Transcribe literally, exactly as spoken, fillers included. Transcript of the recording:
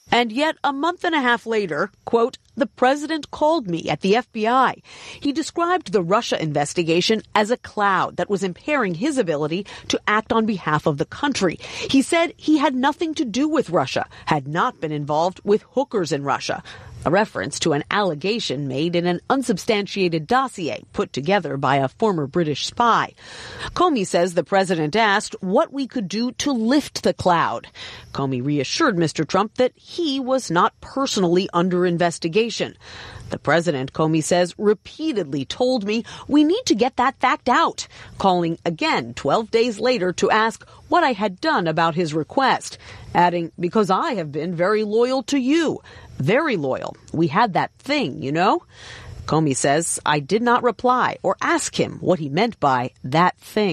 And yet a month and a half later, quote, the president called me at the F B I. He described the Russia investigation as a cloud that was impairing his ability to act on behalf of the country. He said he had nothing to do with Russia, had not been involved with hookers in Russia. A reference to an allegation made in an unsubstantiated dossier put together by a former British spy. Comey says the president asked what we could do to lift the cloud. Comey reassured Mister Trump that he was not personally under investigation. The president, Comey says, repeatedly told me we need to get that fact out, calling again twelve days later to ask what I had done about his request, adding, because I have been very loyal to you. Very loyal. We had that thing, you know? Comey says, I did not reply or ask him what he meant by that thing.